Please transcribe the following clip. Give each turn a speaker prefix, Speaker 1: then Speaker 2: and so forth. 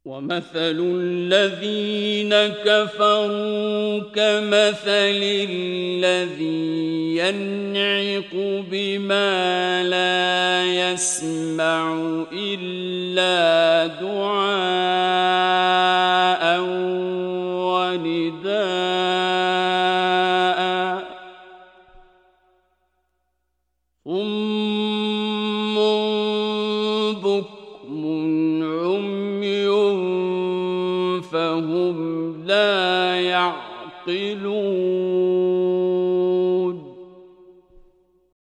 Speaker 1: ومثل الذين كفروا كمثل الذي ينعق بما لا يسمع إلا دعاء ونداء صم بكم عمي فهم لا يعقلون